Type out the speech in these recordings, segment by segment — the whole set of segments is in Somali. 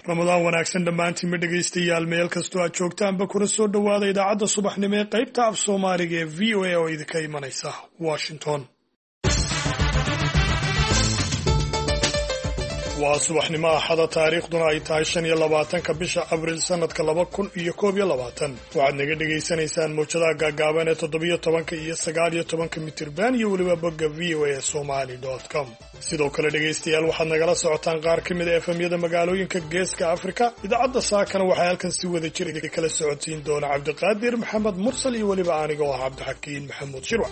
ramadaan wanaagsan dhammaantiin ma dhegaystayaal meel kastoo aad joogtaanba kuna soo dhowaada idaacadda subaxnimo ee qaybta af soomaaliga ee v o a oo idinka imanaysa Washington. waa subaxnimo axada taariikhduna ay tahay 25 bisha abriil sanadka 2021. waxaad naga dhegaysanaysaan mowjadaha gaagaaban ee 17 iyo 19 mitirban iyo weliba bogga voasomali.com. sidoo kale dhegaystayaal waxaad nagala socotaan qaar ka mid ah efemyada magaalooyinka geeska Afrika. idaacadda saakana waxay halkan si wada jir kala socotiin doona Cabdiqaadir Maxamed Mursal iyo weliba aniga oo Cabdixakiin Maxamuud Shirwac.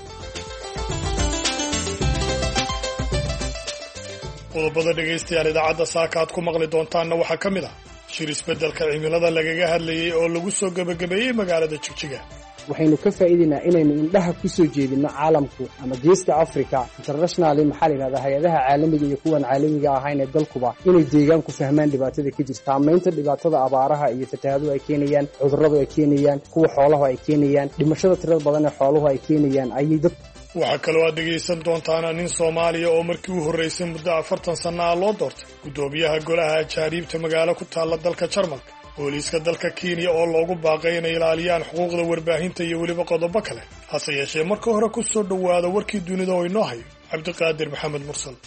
qodobada dhegaystayaal idaacadda saaka aad ku maqli doontaanna waxaa ka mid ah shir isbeddelka cimilada lagaga hadlayay oo lagu soo gabagabeeyey magaalada Jigjiga. waxaynu ka faa'iideynaa inaynu indhaha ku soo jeedino caalamku ama geeska Afrika internationally maxaa la yiraahdaa hay'adaha caalamiga iyo kuwan caalamiga ahayn ee dalkuba inay deegaanku fahmaan dhibaatada ka jirta saameynta dhibaatada abaaraha iyo fatahaadu ay keenayaan cudurradu ay keenayaan kuwa xoolaha ay keenayaan dhimashada tirada badan ee xooluhu ay keenayaan ayay dad waxaa kaloo aad dhegaysan doontaan nin Soomaaliya oo markii uu horeysay muddo 40 sano ah loo doortay gudoomiyaha golaha ajaariibta magaalo ku taala dalka Jarmalka. booliiska dalka Kenya oo loogu baaqay inay ilaaliyaan xuquuqda warbaahinta iyo weliba qodobo kale. hase yeeshee marka hore ku soo dhowaada warkii dunida oo inoo hayo Cabdiqaadir Maxamed Mursal.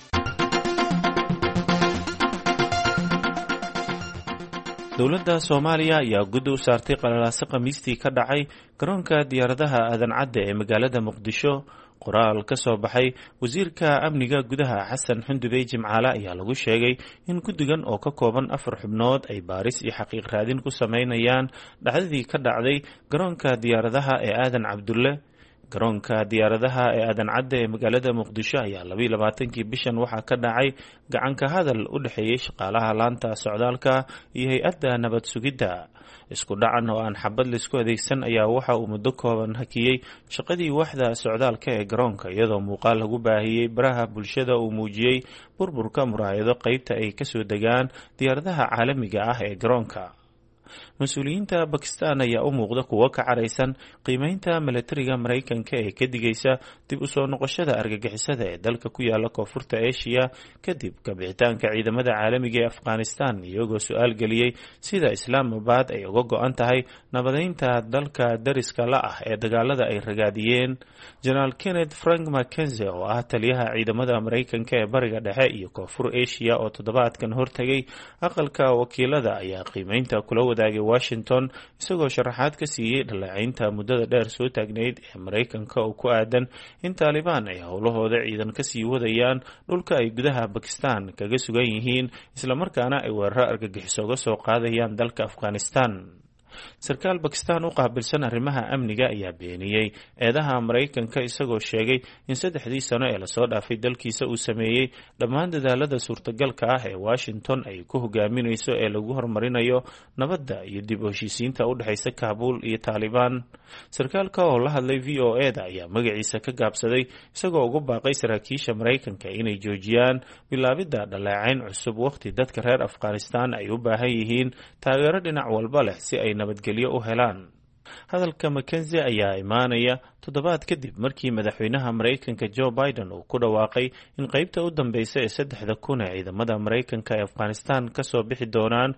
dowladda Soomaaliya ayaa guddi u saartay qalalaase Khamiistii ka dhacay garoonka diyaaradaha aadan cadde ee magaalada Muqdisho. qoraal ka soo baxay wasiirka amniga gudaha Xasan Xundubey Jimcaale ayaa lagu sheegay in guddigan oo ka kooban 4 xubnood ay baaris iyo xaqiiq raadin ku sameynayaan dhacdadii ka dhacday garoonka diyaaradaha ee aadan Cabdulle. garoonka diyaaradaha ee aadan cadde ee magaalada Muqdisho ayaa 22kii bishan waxaa ka dhacay gacan ka hadal u dhaxeeyay shaqaalaha laanta socdaalka iyo hay'adda nabad sugidda. isku dhacan oo aan xabad la isku adeegsan ayaa waxa uu muddo kooban hakiyay shaqadii waxda socdaalka ee garoonka iyadoo muuqaal lagu baahiyay baraha bulshada uu muujiyay burburka muraayado qaybta ay ka soo degaan diyaaradaha caalamiga ah ee garoonka. mas-uuliyiinta Bakistan ayaa u muuqda kuwo ka caraysan qiimeynta militariga Mareykanka ee ka digaysa dib u soo noqoshada argagixisada ee dalka ku yaala koonfurta Aasiya kadib kabixitaanka ciidamada caalamiga ee Afghanistan, iyagoo su'aal geliyay sida Islaamabad ay uga go'an tahay nabadeynta dalka dariska la ah ee dagaalada ay ragaadiyeen. General Kenneth Frank McKenzie oo ah taliyaha ciidamada Mareykanka ee bariga dhexe iyo koonfur Aasiya oo toddobaadkan hortagay aqalka wakiilada ayaa qiimeynta kula wadaagay Washington isagoo sharaxaad ka siiyay dhaleecaynta muddada dheer soo taagnayd ee Mareykanka oo ku aadan in Taliban ay howlahooda ciidan ka sii wadayaan dhulka ay gudaha Bakistan kaga sugan yihiin isla markaana ay weerar argagixiso uga soo qaadayaan dalka Afghanistan. sarkaal Bakistan u qaabilsan arrimaha amniga ayaa beeniyay eedaha Mareykanka isagoo sheegay in 3 sano ee la soo dhaafay dalkiisa uu sameeyay dhammaan dadaalada suurtagalka ah ee Washington ay ku hogaaminayso ee lagu horumarinayo nabadda iyo dib u heshiisiinta u dhaxaysa Kaabul iyo Taliban. sarkaalka oo la hadlay VOA-da ayaa magaciisa ka gaabsaday isagoo ugu baaqay saraakiisha Mareykanka inay joojiyaan bilaabidda dhaleecayn cusub waqti dadka reer Afghanistan ay u baahan yihiin taageero dhinac walba leh si ay nabadgelyo u helaan. hadalka Mackenzie ayaa imaanaya toddobaad kadib markii madaxweynaha Mareykanka Joe Biden uu ku dhawaaqay in qaybta u dambaysa ee 3,000 ee ciidamada Mareykanka ee Afghanistan ka soo bixi doonaan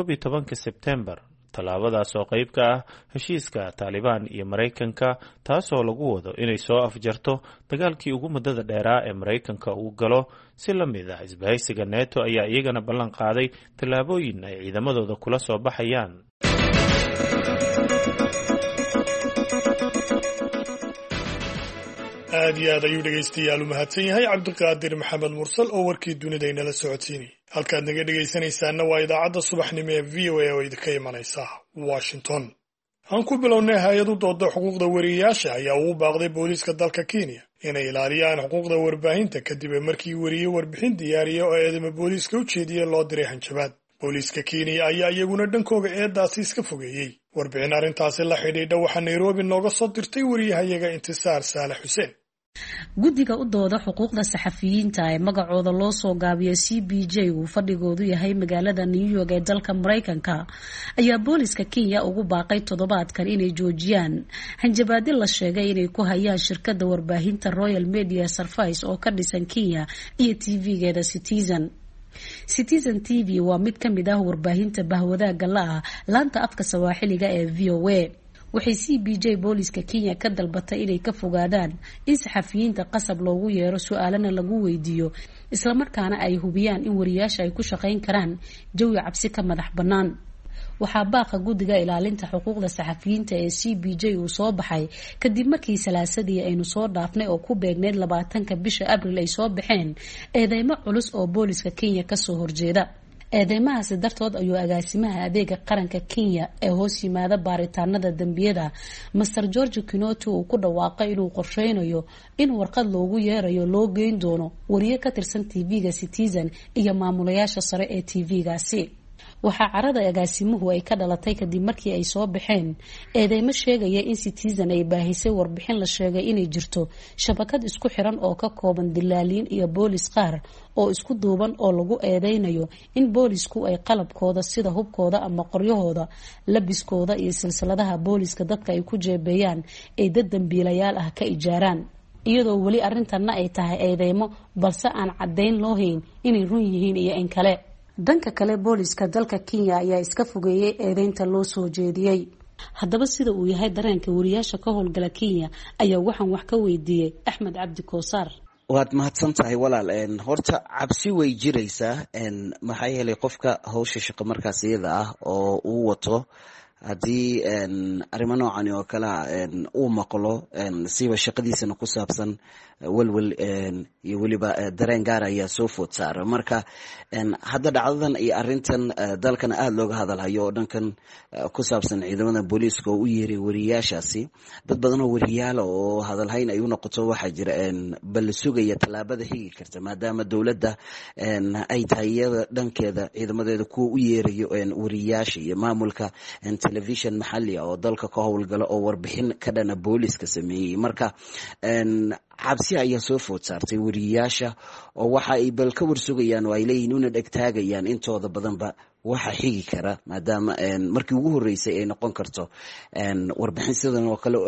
11 Sebtembar. tallaabadaas oo qayb ka ah heshiiska Taliban iyo Mareykanka taasoo lagu wado inay soo afjarto dagaalkii ugu muddada dheeraa ee Mareykanka uu galo. si la mid ah isbahaysiga NATO ayaa iyagana ballan qaaday tallaabooyin ay ciidamadooda kula soo baxayaan. aad iyo aad ayuu dhegaystayaal u mahadsan yahay Cabdiqaadir Maxamed Mursal oo warkii dunida inala socodsiinay. halkaad naga dhegaysanaysaanna waa idaacadda subaxnimo ee VOA oo idinka imanaysa Washington. aan ku bilownay hay'adu dooda xuquuqda wariyaasha ayaa ugu baaqday booliiska dalka Kenya inay ilaaliyaan xuquuqda warbaahinta kadib markii wariye warbixin diyaariyo oo eedama booliiska u jeediyay loo diray hanjabaad. booliiska Kenya ayaa iyaguna dhankooga eedaasi iska fogeeyay. warbixin arrintaasi la xidhiidha waxaa Nairobi nooga soo dirtay wariyahayaga Intisaar Saalax Xuseen. guddiga u dooda xuquuqda saxafiyiinta ee magacooda loo soo gaabiyo CPJ uu fadhigoodu yahay magaalada New York ee dalka Mareykanka ayaa booliska Kenya ugu baaqay toddobaadkan inay joojiyaan hanjabaadyo la sheegay inay ku hayaan shirkadda warbaahinta Royal Media Services oo ka dhisan Kenya iyo TV-geeda Citizen. Citizen TV waa mid ka mid ah warbaahinta bahwadaaga la ah laanta afka Sawaaxiliga ee VOA. waxay CBJ booliska Kenya ka dalbatay inay ka fogaadaan in saxafiyiinta qasab loogu yeero su'aalana lagu weydiiyo isla markaana ay hubiyaan in wariyaasha ay ku shaqayn karaan jawi cabsi ka madax bannaan. waxaa baaqa guddiga ilaalinta xuquuqda saxafiyiinta ee CBJ uu soo baxay kadib markii salaasadii aynu soo dhaafnay oo ku beegneyd 20 bisha Abriil ay soo baxeen eedeymo culus oo booliska Kenya ka soo horjeeda. eedeymahaasi dartood ayuu agaasimaha adeega qaranka Kenya ee hoos yimaada baaritaanada dambiyada Mr. George Kinoti uu ku dhawaaqay inuu qorsheynayo in warqad loogu yeerayo loo geyn doono wariye ka tirsan TV-ga Citizen iyo maamulayaasha sare ee TV-gaasi. waxaa carada agaasimuhu ay ka dhalatay kadib markii ay soo baxeen eedeymo sheegaya in Citizen ay baahisay warbixin la sheegay inay jirto shabakad isku xiran oo ka kooban dilaaliin iyo boolis qaar oo isku duuban oo lagu eedeynayo in boolisku ay qalabkooda sida hubkooda ama qoryahooda, labiskooda iyo silsiladaha booliska dadka ay ku jeebeeyaan ay dad dambiilayaal ah ka ijaaraan. iyadoo weli arrintanna ay tahay eedeymo balse aan caddayn loo hayn inay run yihiin iyo in kale. dhanka kale booliska dalka Kenya ayaa iska fogeeyay eedeynta loo soo jeediyay. haddaba sida uu yahay dareenka wariyaasha ka howlgala Kenya ayaa waxaan wax ka weydiiyay Axmed Cabdi Koosar. waad mahadsantahay walaal. horta cabsi way jiraysaa maxaa yeelay qofka hawsha shaqo markaas iyada ah oo uu wato haddii arrimo noocan oo kale uu maqlo siba shaqadiisana ku saabsan walwal iyo weliba dareen gaar ayaa soo food saara. marka hadda dhacdadan iyo arrintan dalkan aada looga hadalhayo oo dhankan ku saabsan ciidamada booliiska oo u yeeray wariyaashaasi, dad badan oo wariyaala oo hadalhayn ay u noqoto waxaa jira bal sugaya tallaabada xigi karta maadaama dowladda ay tahay iyada dhankeeda ciidamadeeda kuwa u yeerayo wariyaasha iyo maamulka television maxalli oo dalka ka howlgala oo warbixin ka dhana booliska sameeyay. marka cabsi ayaa soo food saartay wariyaasha oo waxa ay bal ka warsugayaan oo ay leeyihiin una dhegtaagayaan intooda badanba waxa xigi kara maadaama markii ugu horeysay ay noqon karto warbixin sidan oo kale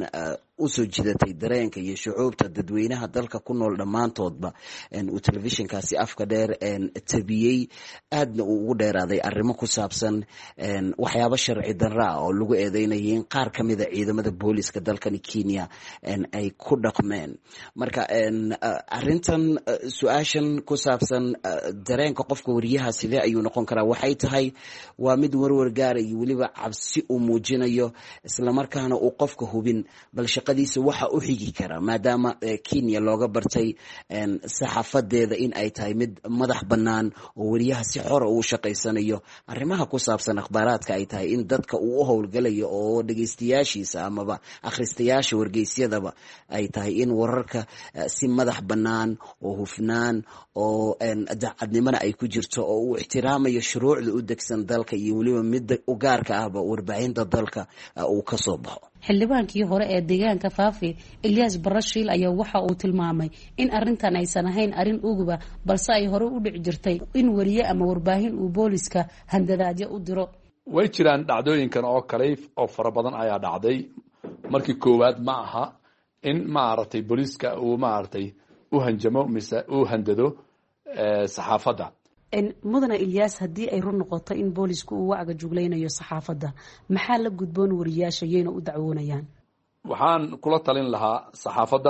u soo jidatay dareenka iyo shucuubta dadweynaha dalka ku nool dhammaantoodba uu telefishinkaasi afka dheer tabiyey aadna uu ugu dheeraaday arrimo ku saabsan waxyaabo sharci darra ah oo lagu eedeynayay in qaar ka mida ciidamada booliska dalkani Kenya ay ku dhaqmeen. marka arrintan su-aashan ku saabsan dareenka qofka wariyaha sidee ayuu noqon karaa waxay tahay waa mid warwar gaara iyo weliba cabsi uu muujinayo islamarkaana uu qofka hubin bal shaqadiisa waxa u xigi kara maadaama Kenya looga bartay saxaafadeeda in ay tahay mid madax bannaan oo wariyaha si xor ah u shaqaysanayo arrimaha ku saabsan akhbaaraadka ay tahay in dadka uu u howlgalayo oo dhageystayaashiisa amaba akhristayaasha wargeysyadaba ay tahay in wararka si madax bannaan oo hufnaan oo daacadnimana ay ku jirto oo uu ixtiraamayo shuruucda u degsan dalka iyo weliba midda u gaarka ahba warbaahinta dalka uu ka soo baxo. xildhibaankii hore ee deegaanka Faafi Ilyas Barashiil ayaa waxa uu tilmaamay in arrintan aysan ahayn arrin uguba balse ay hore u dhici jirtay in wariye ama warbaahin uu booliska handadaadyo u diro. way jiraan dhacdooyinkan oo kale oo fara badan ayaa dhacday. markii koowaad ma aha in maaragtay booliska uu maaragtay u hanjamo mise uu handado saxaafadda. mudana Ilyas haddii ay run noqoto in boolisku uu wacga jugleynayo saxaafadda maxaa la gudboon wariyaasha yeena u dacwoonayaan? waxaan kula talin lahaa saxaafadda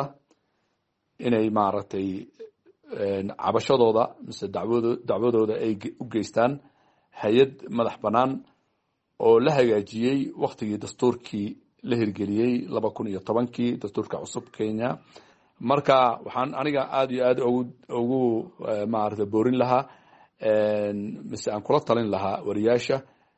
inay maaragtay cabashadooda mise dacwadooda ay u geystaan hay-ad madax bannaan oo la hagaajiyey waktigii dastuurkii la hirgeliyey 2010 dastuurka cusub Kenya. marka waxaan aniga aad iyo aad ugu maaragtay boorin lahaa mise aan kula talin lahaa wariyaasha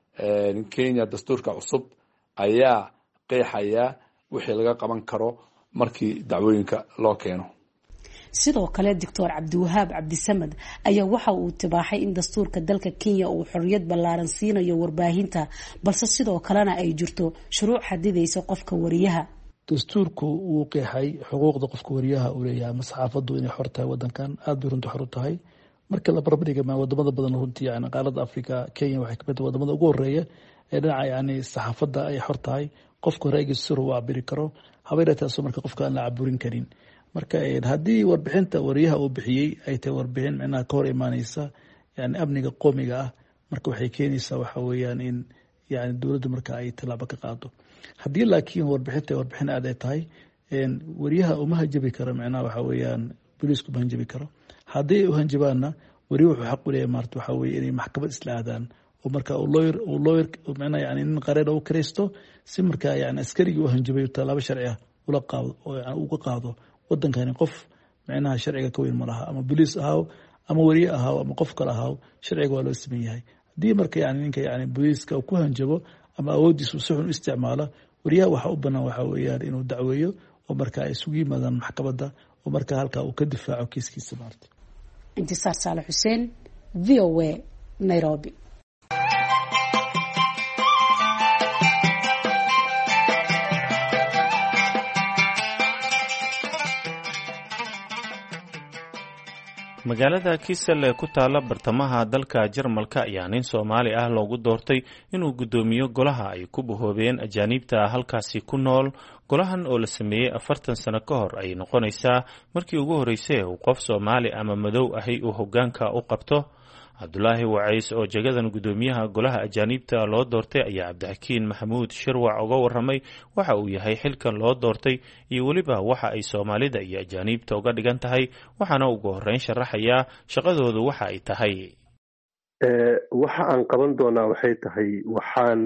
Kenya dastuurka cusub ayaa qeexaya wixii laga qaban karo markii dacwooyinka loo keeno. sidoo kale Dr. Cabdiwahaab Cabdisamad ayaa waxa uu tibaaxay in dastuurka dalka Kenya uu xorriyad ballaaran siinayo warbaahinta balse sidoo kalena ay jirto shuruuc xadidaysa qofka wariyaha. dastuurku wuu qeexay xuquuqda qofka wariyaha uu leeyahay ama saxaafaddu inay xor tahay wadankan aad bay runtii xor u tahay. marka la barbardhiga wadamada badan runtii yani qaaradda Afrika Kenya waxay kamid tahay wadamada ugu horeeya ee dhinaca yani saxaafadda ay xor tahay qofka ra'yigiisa sir uu cabiri karo habeertaas marka qofka aan la caburin karin. marka haddii warbixinta wariyaha uu bixiyey ay tahay warbixin macnaha ka hor imaanaysa yani amniga qoomiga ah marka waxay keenaysaa waxa weeyaan in yani dowladda marka ay tallaabo ka qaado. haddii laakiin warbixin aad ay tahay wariyaha uma hanjabi karo micnaha waxa weeyaan booliisku ma hanjabi karo. haddii ay u hanjabaanna wariye wuxuu xaq u leeyahay maarta waxa weeye inay maxkamad isla aadaan oo marka lawyer micnaha yani nin qareer u kiraysto si marka yani askarigii u hanjabay tallaabo sharci ah ula qaado oo yani uga qaado wadankani qof micnaha sharciga ka weyn ma laha ama booliis ahaaw ama wariye ahaaw ama qof kale ahaaw sharciga waa loo siman yahay. haddii marka yani ninka yani booliiska ku hanjabo ama awoodiisu si xun u isticmaalo wariyaha waxa u banaan waxa weeyaan inuu dacweeyo oo marka ay isugu yimaadaan maxkamadda oo marka halkaa uu ka difaaco kiiskiisa maarta. intisaar saale xuseen VOA Nairobi. magaalada Kisel ee ku taala bartamaha dalka Jarmalka ayaa nin Soomaali ah loogu doortay inuu gudoomiyo golaha ay ku bohoobeen ajaanibta halkaasi ku nool. golahan oo la sameeyay 40 sano ka hor ay noqonaysaa markii ugu horeysay uu qof Soomaali ama madow ahi uu hoggaanka u qabto. Cabdulaahi Wacays oo jagadan gudoomiyaha golaha ajaanibta loo doortay ayaa Cabdixakiin Maxamuud Shirwac uga warramay waxa uu yahay xilkan loo doortay iyo weliba waxa ay Soomaalida iyo ajaanibta uga dhigan tahay, waxaana ugu horreyn sharaxayaa shaqadoodu waxa ay tahay. waxa aan qaban doonaa waxay tahay waxaan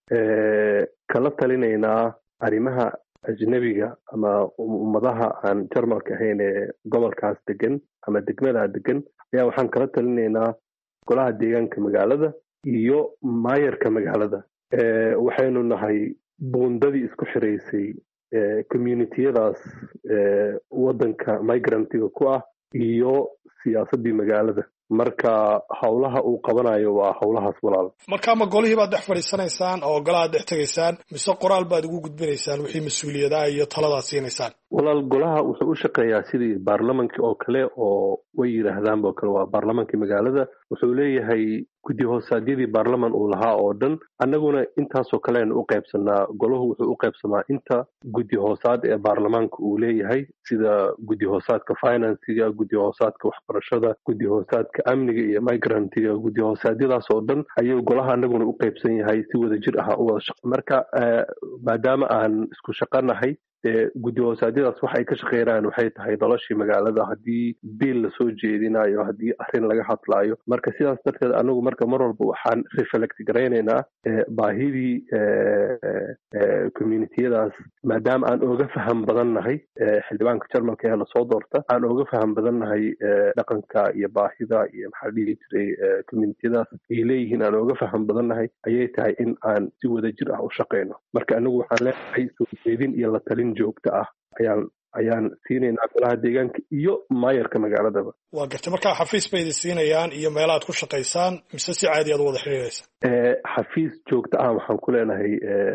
kala talinaynaa arrimaha ajnabiga ama ummadaha aan Jarmalka ahayn ee gobolkaas degan ama degmada degan ayaa waxaan kala talinaynaa golaha deegaanka magaalada iyo maayarka magaalada. waxaynu nahay buundadii isku xiraysay communitiyadaas wadanka migrantiga ku ah iyo siyaasadii magaalada. marka howlaha uu qabanayo waa howlahaas walaal. marka ma golihii baad dhex fadhiisanaysaan oo golaha dhex tegaysaan mise qoraal baad ugu gudbinaysaan wixii mas-uuliyadaha iyo taladaad siinaysaan? walaal golaha wuxuu u shaqeeyaa sidii baarlamaanka oo kale oo way yidhaahdaanba oo kale waa baarlamaanka magaalada. wuxuu leeyahay guddi hoosaadyadii baarlaman uu lahaa oo dhan. annaguna intaasoo kaleenu u qaybsanaa. golahu wuxuu u qaybsamaa inta guddi hoosaad ee baarlamaanka uu leeyahay, sida guddi hoosaadka finansiga, guddi hoosaadka waxbarashada, guddi hoosaadka amniga iyo migrantiga. guddi hoosaadyadaas oo dhan ayuu golaha annaguna u qaybsan yahay si wada jir ah u wada shaqo. marka maadaama aan isku shaqanahay guddi hoosaadyadaas waxa ay ka shaqeynayaan waxay tahay noloshii magaalada, haddii biil lasoo jeedinayo, haddii arrin laga hadlaayo. marka sidaas darteed anagu marka mar walba waxaan reflect garaynaynaa baahidii communitiyadaas, maadaama aan oga faham badan nahay xildhibaanka Jarmalka ee lasoo doorta, aan oga faham badan nahay dhaqanka iyo baahida iyo maxaa dhihi jiray communitiyadaas ay leeyihiin, aan oga faham badan nahay ayay tahay in aan si wada jir ah u shaqeyno. marka anagu waxaan leeyahay soo jeedin iyo la talin joogto ah ayaan siinaynaa golaha deegaanka iyo maayarka magaaladaba. waa gartay. markaa xafiis bay idin siinayaan iyo meelaad ku shaqaysaan mise si caadi aad u wada xiriiraysaa? xafiis joogto ah waxaan ku leenahay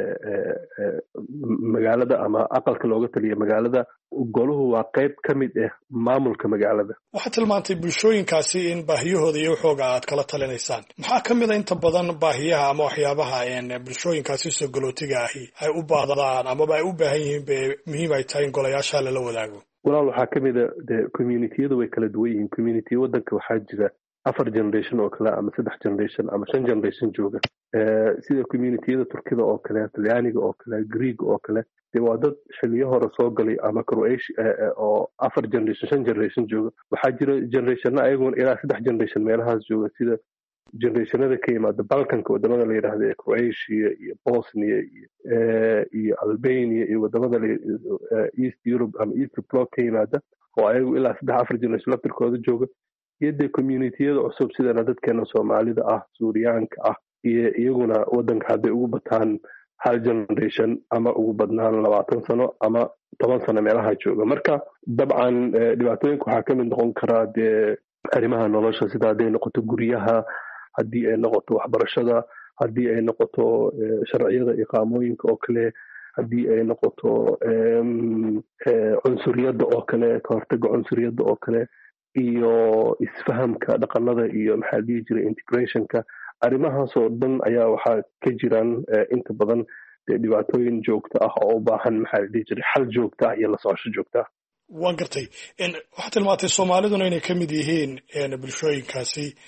magaalada ama aqalka looga taliya magaalada. goluhu waa qayb ka mid ah maamulka magaalada. waxaad tilmaantay bulshooyinkaasi in baahiyahooda iyo waxooga aad kala talinaysaan. maxaa ka mid a inta badan baahiyaha ama waxyaabaha bulshooyinkaasi soo galootiga ahi ay u baahdaan amaba ay u baahan yihiin be muhiim ay tahay in golayaasha lala wadaago? walaal waxaa ka mid a communitiyadu way kala duwan yihiin. communitiya wadanka waxaa jira 4 generation oo kale ama 3 generation ama 5 generation jooga. sida communitiyada Turkida oo kale, Talyaaniga oo kale, Greek oo kale. waa dad xiliyo hore soo galay ama Croatia oo 4 generation 5 generation jooga. waxaa jira generationna ayaguna ilaa 3 generation meelahaas jooga, sida generationada ka yimaada Balkanka, wadamada la yidhaahdo ee Croatia iyo Bosnia iyo Albania iyo wadamada East Europe ama East Bloc ka yimaada oo ayagu ilaa 3-4 generation laftirkooda jooga. iyo dee communitiyada cusub sidana dadkeena Soomaalida ah, Suuriyaanka ah, iyo iyaguna wadanka hadday ugu bataan 1 generation ama ugu badnaan 20 sano ama 10 sano meelaha jooga. marka dabcan dhibaatooyinka waxaa ka mid noqon karaa dee arrimaha nolosha, sida hadday noqoto guryaha, haddii ay noqoto waxbarashada, haddii ay noqoto sharciyada iqaamooyinka oo kale, haddii ay noqoto cunsuriyadda oo kale, ka hortagga cunsuriyadda oo kale, iyo isfahamka dhaqanada iyo maxaa dhihi jiray integrationka. arrimahaasoo dhan ayaa waxaa ka jiraan inta badan dhibaatooyin joogto ah oo u baahan maxaa dhihi jiray xal joogto ah iyo la socosho joogto ah. waan gartay. waxaad tilmaantay Soomaaliduna inay ka mid yihiin bulshooyinkaasi.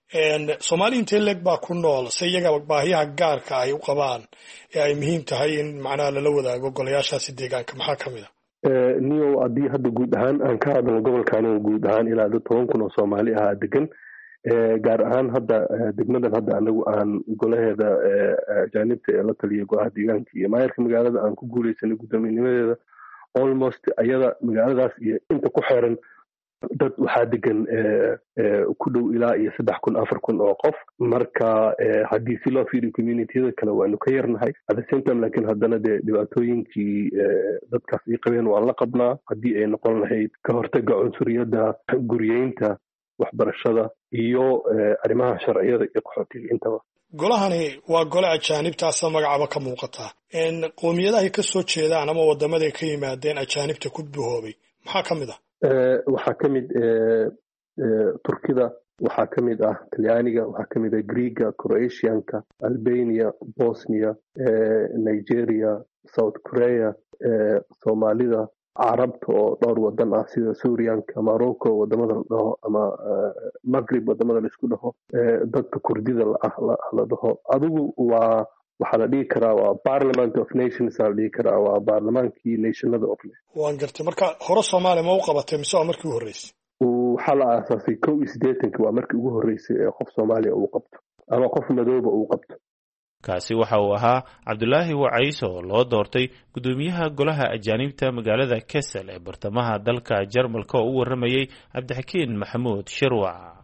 Soomaali intee leeg baa ku nool se iyaga baahiyaha gaarka ay u qabaan ee ay muhiim tahay in macnaha lala wadaago golayaashaasi deegaanka maxaa ka mid a niyo haddii hadda guud ahaan aan ka hadalno gobolkan guud ahaan ilaa 10,000 oo Soomaali ah degan gaar ahaan hadda degmadan hadda anagu aan golaheeda jaanibta ee la taliyo golaha deegaanka iyo maayarka magaalada aan ku guuleysanay guddoomiyadeeda almost ayada magaaladaas iyo inta ku xeeran dad waxaa degan ku dhow ilaa iyo 3,000 4,000 oo qof marka haddii si loo fiiriyo communitiyada kale waanu ka yarnahay at the same time laakiin haddana dee dhibaatooyinkii dadkaas ay qabeen waan la qabnaa haddii ay noqon lahayd ka hortaga cunsuriyadda guriyeynta waxbarashada iyo arrimaha sharciyada iyo qaxootiga intaba golahani waa gole ajaanibtaasa magacaba ka muuqata qoomiyadahay ka soo jeedaan ama wadamaday ka yimaadeen ajaanibta ku buhoobay maxaa ka mid ah waxaa ka mid turkida waxaa ka mid ah talyaaniga waxaa ka mid ah greega croatianka albania bosnia nigeria south korea soomaalida carabta oo dhowr wadan ah sida suuriyanka morocco wadamada la dhaho ama maghrib wadamada laisku dhaho dadka kurdida la dhaho adigu waa waxaa la dhihi karaa waa parliament of nations la dhihi karaa waa baarlamaankii nationada of waan gartay marka hore Soomaaliya ma u qabatay mise waa markii ugu horeysay waxaa la aasaasay 81 waa markii ugu horeysay ee qof Soomaaliya uu qabto ama qof madooba uu qabto kaasi waxa uu ahaa Cabdulaahi Wacays oo loo doortay gudoomiyaha golaha ajaanibta magaalada Kassel ee bartamaha dalka Jarmalka oo u waramayay Cabdixakiin Maxamuud Shirwac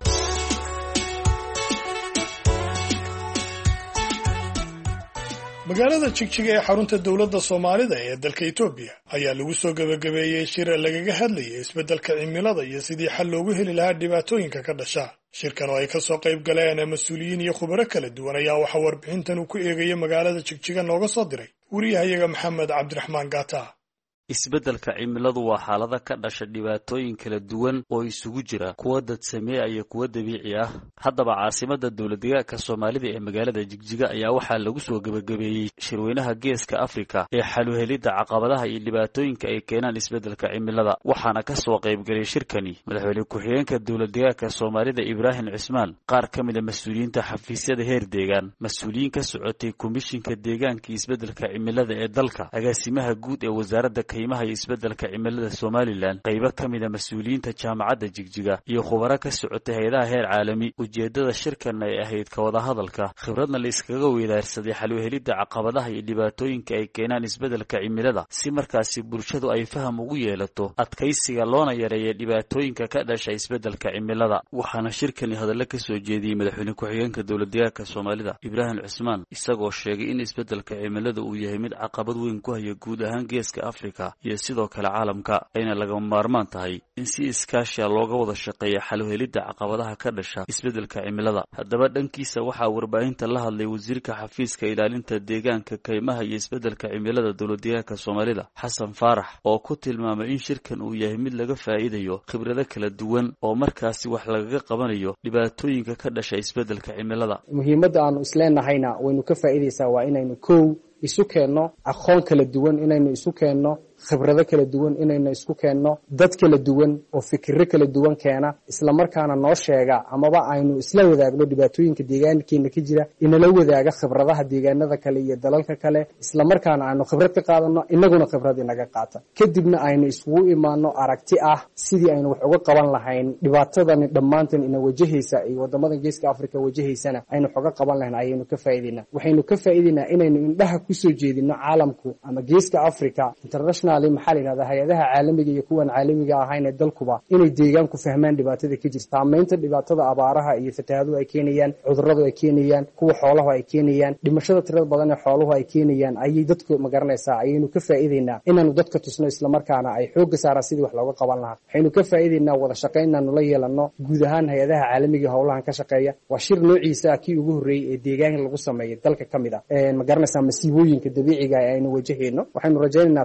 magaalada Jigjiga ee xarunta dawladda Soomaalida ee dalka Itoobiya ayaa lagu soo gabagabeeyay shir lagaga hadlayay isbeddelka cimilada iyo sidii xal loogu heli lahaa dhibaatooyinka ka dhasha shirkan oo ay ka soo qayb galeen mas'uuliyiin iyo khubaro kala duwan ayaa waxa warbixintan uu ku eegayay magaalada Jigjiga nooga soo diray wariyahayaga Maxamed Cabdiraxmaan Gaata isbeddelka cimiladu waa xaalada ka dhasha dhibaatooyin kala duwan oo isugu jira kuwa dad sameeya iyo kuwa dabiici ah haddaba caasimadda dawladdeegaanka Soomaalida ee magaalada Jigjiga ayaa waxaa lagu soo gabagabeeyay shirweynaha Geeska Afrika ee xal u helidda caqabadaha iyo dhibaatooyinka ay keenaan isbeddelka cimilada waxaana ka soo qayb galay shirkani madaxweyne ku-xigeenka dawladdeegaanka Soomaalida Ibrahim Cismaan qaar ka mid ah mas'uuliyiinta xafiisyada heer deegaan mas'uuliyiin ka socotay komishinka deegaanka isbeddelka cimilada ee dalka agaasimaha guud ee wasaaradda qiimaha iyo isbeddelka cimilada Somaliland qaybo ka mid ah mas'uuliyiinta jaamacadda Jigjiga iyo khubaro ka socotay hay'adaha heer caalami ujeedada shirkan ay ahayd ka wada hadalka khibradna la iskaga weydaarsaday xal u helidda caqabadaha iyo dhibaatooyinka ay keenaan isbeddelka cimilada si markaasi bulshadu ay faham ugu yeelato adkaysiga loona yareeyo dhibaatooyinka ka dhasha isbeddelka cimilada waxaana shirkani hadallo ka soo jeediyay madaxweyne ku-xigeenka dawladdeegaanka Soomaalida Ibrahim Cismaan isagoo sheegay in isbeddelka cimilada uu yahay mid caqabad weyn ku haya guud ahaan Geeska Afrika iyo sidoo kale caalamka ayna laga maarmaan tahay in si iskaashi looga wada shaqeeyo xal u helidda caqabadaha ka dhasha isbeddelka cimilada haddaba dhankiisa waxaa warbaahinta la hadlay wasiirka xafiiska ilaalinta deegaanka kaymaha iyo isbeddelka cimilada dawladdeegaanka Soomaalida Xasan Faarax oo ku tilmaamay in shirkan uu yahay mid laga faa'iidayo khibrado kala duwan oo markaasi wax lagaga qabanayo dhibaatooyinka ka dhasha isbeddelka cimilada muhiimadda aanu isleenahayna waynu ka faa'iideysaa waa inaynu isu keenno aqoon kala duwan inaynu isu keenno khibrado kala duwan inaynu isku keenno dad kala duwan oo fikirro kala duwan keena isla markaana noo sheega amaba aynu isla wadaagno dhibaatooyinka deegaankeena ka jira inala wadaaga khibradaha deegaanada kale iyo dalalka kale isla markaana aynu khibrad ka qaadano inaguna khibrad inaga qaata kadibna aynu isugu imaano aragti ah sidii aynu wax uga qaban lahayn dhibaatadani dhammaantan ina wajahaysa iyo wadamada Geeska Afrika wajahaysana aynu xoga qaban lahayn ayaynu ka faa'iideynaa waxaynu ka faa'iideynaa inaynu indhaha ku soo jeedino caalamku ama Geeska Afrika international maxaa la yiraahdaa hay'adaha caalamiga iyo kuwan caalamiga ahayn ee dalkuba inay deegaanku fahmaan dhibaatada ka jirta saameynta dhibaatada abaaraha iyo fatahaadaha ay keenayaan cudurrada ay keenayaan kuwa xoolaha ay keenayaan dhimashada tirada badan ee xooluhu ay keenayaan ayay dadku ma garanaysaa ayaynu ka faa'iideynaa inaanu dadka tusno isla markaana ay xoog saaraan sidii wax looga qaban lahaa waxaynu ka faa'iideynaa wada shaqeynana la yeelano guud ahaan hay'adaha caalamiga howlahan ka shaqeeya waa shir noociisa kii ugu horeeyay ee deegaanka lagu sameeyay dalka kamid ah ma garanaysaa masiibooyinka dabiiciga ah aynu wajahayno waxaynu rajaynaynaa taa inaan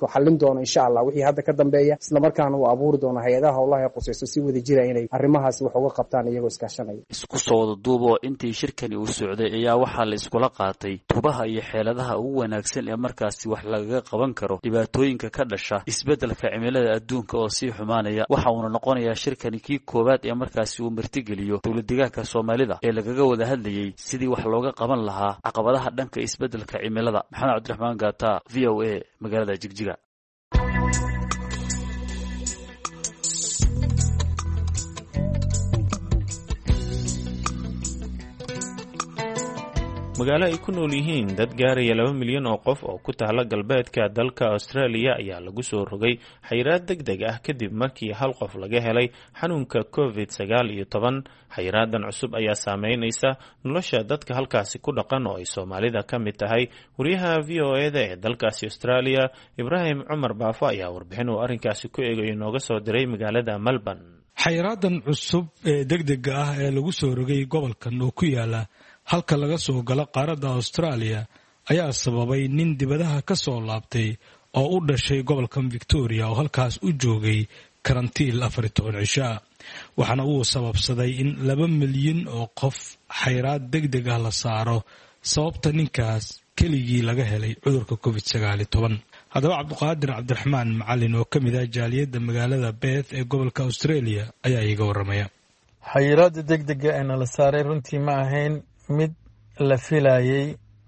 xallin doono insha allah wixii hadda ka dambeeya islamarkaana uu abuuri doono hay-adaha howlaha ee qusayso si wada jira inay arrimahaasi wax uga qabtaan iyagoo iskaashanaya. isku soo wada duuboo intii shirkani uu socday ayaa waxaa la iskula qaatay tubaha iyo xeeladaha ugu wanaagsan ee markaasi wax lagaga qaban karo dhibaatooyinka ka dhasha isbeddelka cimilada adduunka oo sii xumaanaya. waxa uuna noqonayaa shirkani kii koowaad ee markaasi uu martigeliyo dowladdeegaanka Soomaalida ee lagaga wada hadlayay sidii wax looga qaban lahaa caqabadaha dhanka isbeddelka cimilada. Maxamed Cabdiraxmaan Gaata, VOA, magaalada Jigjiga. magaalo ay ku nool yihiin dad gaaraya 2 milyan oo qof oo ku taala galbeedka dalka Australia ayaa lagu soo rogay xayiraad degdeg ah kadib markii hal qof laga helay xanuunka COVID-19. xayiraadan cusub ayaa saameynaysa nolosha dadka halkaasi ku dhaqan oo ay Soomaalida ka mid tahay. wariyaha VOA-da ee dalkaasi Australia Ibrahim Cumar Baafo ayaa warbixin uu arrinkaasi ku eegayo nooga soo diray magaalada Melbourne. xayiraadan cusub ee degdega ah ee lagu soo rogay gobolkan oo ku yaala halka laga soo galo qaaradda Australia ayaa sababay nin dibadaha ka soo laabtay oo u dhashay gobolkan Victoria oo halkaas u joogay karantiil 14 cisho. waxaana uu sababsaday in 2 milyan oo qof xayiraad degdeg ah la saaro sababta ninkaas keligii laga helay cudurka COVID-19. haddaba Cabdiqaadir Cabdiraxmaan Macallin oo ka mid ah jaaliyadda magaalada Perth ee gobolka Australia ayaa iga waramaya. xayiraadda degdega ee la saaray runtii ma ahayn mid la filayay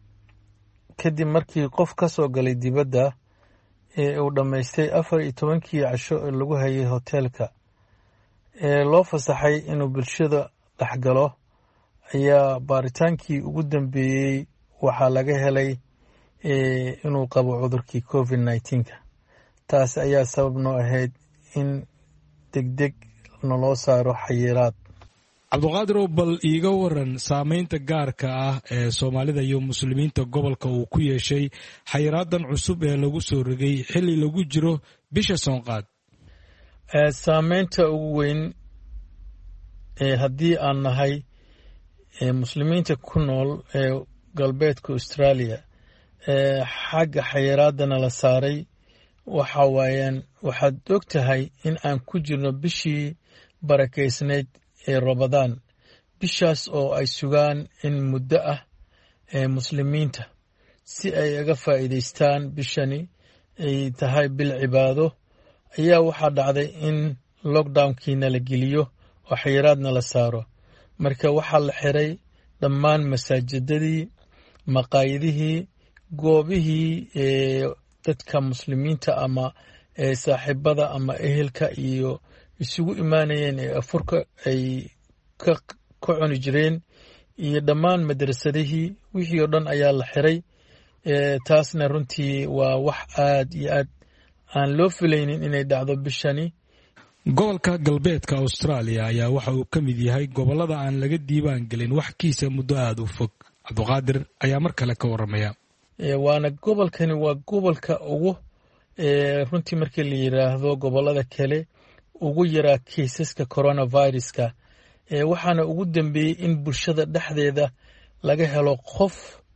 kadib markii qof ka soo galay dibadda ee uu dhammaystay 14 casho ee lagu hayay hoteelka ee loo fasaxay inuu bulshada dhex galo ayaa baaritaankii ugu dambeeyey waxaa laga helay inuu qabo cudurkii COVID-19. taas ayaa sabab noo ahayd in degdeg naloo saaro xayiraad. Cabdiqaadir, bal iiga waran saameynta gaarka ah ee Soomaalida iyo muslimiinta gobolka uu ku yeeshay xayiraadan cusub ee lagu soo rogay xilli lagu jiro bisha Soonqaad. saameynta ugu weyn haddii aan nahay muslimiinta ku nool ee galbeedka Australia xagga xayiraadana la saaray waxa waayaan waxaad og tahay in aan ku jirno bishii barakeysnayd ee Ramadaan, bishaas oo ay sugaan in muddo ah muslimiinta si ay uga faa'iidaystaan bishani ay tahay bil cibaado. ayaa waxaa dhacday in lockdownkiina la geliyo oo xayiraadna la saaro. marka waxaa la xiray dhammaan masaajidadii, maqaayadihii, goobihii dadka muslimiinta ama saaxiibada ama ehelka iyo isugu imaanayeen ee afurka ay ka cuni jireen, iyo dhammaan madrasadihii, wixii oo dhan ayaa la xiray. taasna runtii waa wax aad iyo aad aan loo filaynin inay dhacdo bishani. gobolka galbeedka Australia ayaa waxa uu ka mid yahay gobolada aan laga diiwaan gelin wax kiisa muddo aad u fog. Cabdiqaadir ayaa mar kale ka waramaya. waana gobolkani waa gobolka ugu runtii markii la yiraahdo gobolada kale ugu yaraa kiisaska coronaviruska. waxaana ugu dambeeyay in bulshada dhexdeeda laga helo qof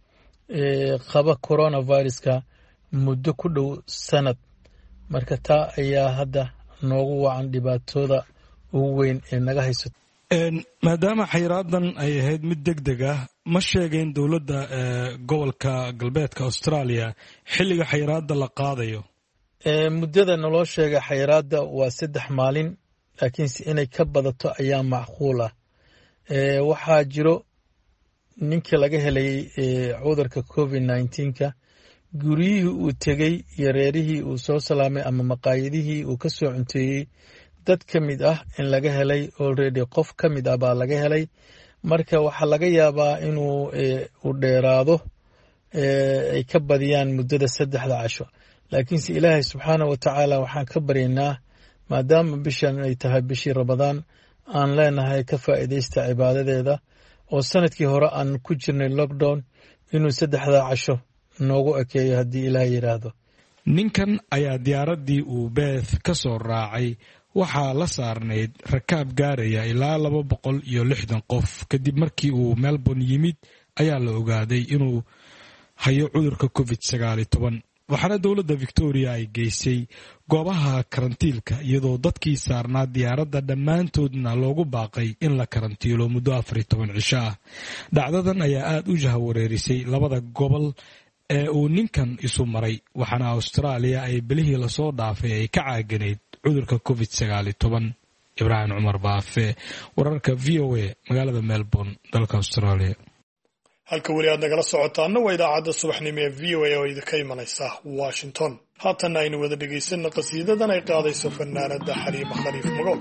qaba coronaviruska muddo ku dhow sanad. marka taa ayaa hadda noogu wacan dhibaatooda ugu weyn ee naga haysato. maadaama xayiraadan ay ahayd mid degdeg ah, ma sheegeen dowladda gobolka galbeedka Australia xilliga xayiraada la qaadayo? muddada naloo sheegay xayiraada waa 3 maalin, laakiinse inay ka badato ayaa macquul ah. waxaa jiro ninkii laga helay cudurka COVID-19 guryihii uu tegey iyo reerihii uu soo salaamay ama maqaayadihii uu ka soo cunteeyey dad ka mid ah in laga helay already. qof ka mid ah baa laga helay. marka waxaa laga yaabaa inuu u dheeraado ay ka badiyaan muddada 3 casho. laakiinse ilaahay subxaanahu wa tacaala waxaan ka baryaynaa maadaama bishan ay tahay bishii Ramadaan aan leenahay ka faa'iidaysta cibaadadeeda oo sanadkii hore aan ku jirnay lockdown inuu 3 casho noogu ekeeyo haddii Ilaahay yiraahdo. ninkan ayaa diyaaradii uu Perth ka soo raacay waxaa la saarnayd rakaab gaaraya ilaa 260 qof. kadib markii uu Melbourne yimid ayaa la ogaaday inuu hayo cudurka COVID-19. waxaana dowladda victoria ay geysay goobaha karantiilka iyadoo dadkii saarnaa diyaaradda dhammaantoodna loogu baaqay in la karantiilo muddo 14 cisho ah. dhacdadan ayaa aad u jahawareerisay labada gobol ee uu ninkan isu maray, waxaana Australia ay bilihii lasoo dhaafay ay ka caaganayd cudurka COVID-19. Ibrahim Cumar Baafe, wararka VOA, magaalada Melbourne, dalka Australia. halka weli aad nagala socotaana waa idaacadda subaxnimo ee VOA oo idinka imanaysa Washington. haatan aynu wada dhegaysanno qasiidadan ay qaadayso fanaanada Xaliima Khaliif Magool.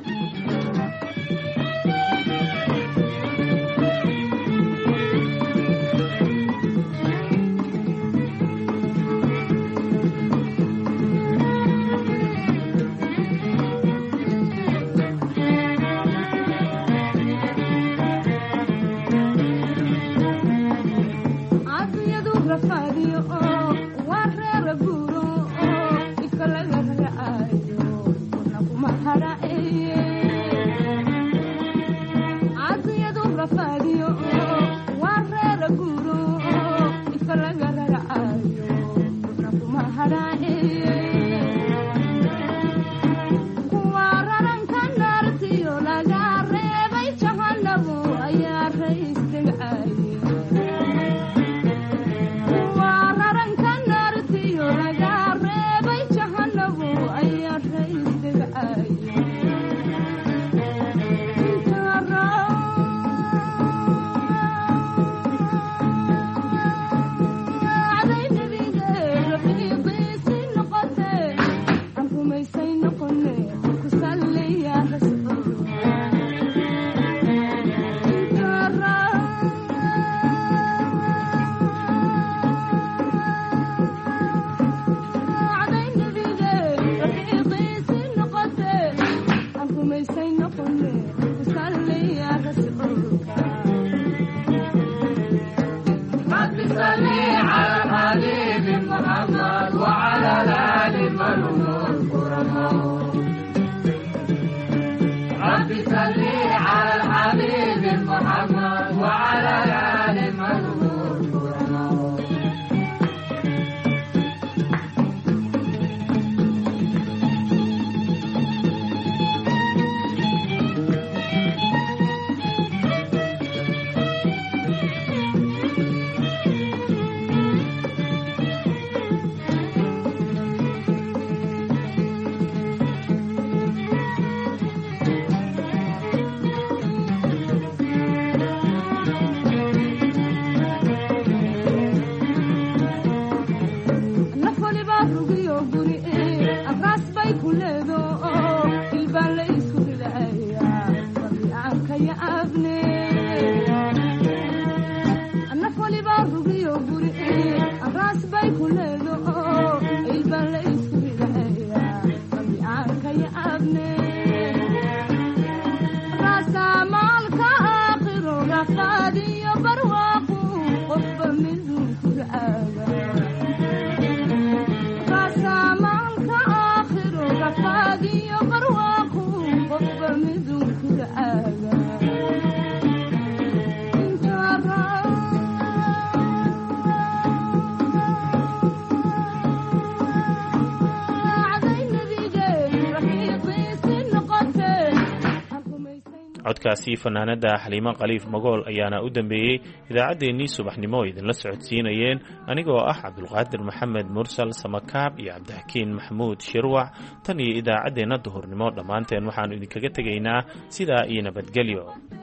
codkaasi fanaanada Xaliima Khaliif Magool ayaana u dambeeyay idaacadeennii subaxnimo idinla socodsiinayeen anigoo ah Cabdulqaadir Maxamed Mursal Samakaab iyo Cabdixakiin Maxamuud Shirwac. tan iyo idaacadeena duhurnimo dhammaanteen waxaanu idinkaga tegaynaa sidaa iyo nabadgelyo.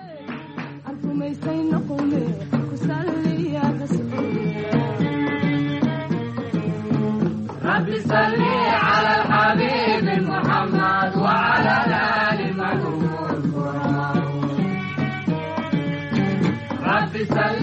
Rabbi salli ala al-habib Muhammad wa ala ali Muhammad. رب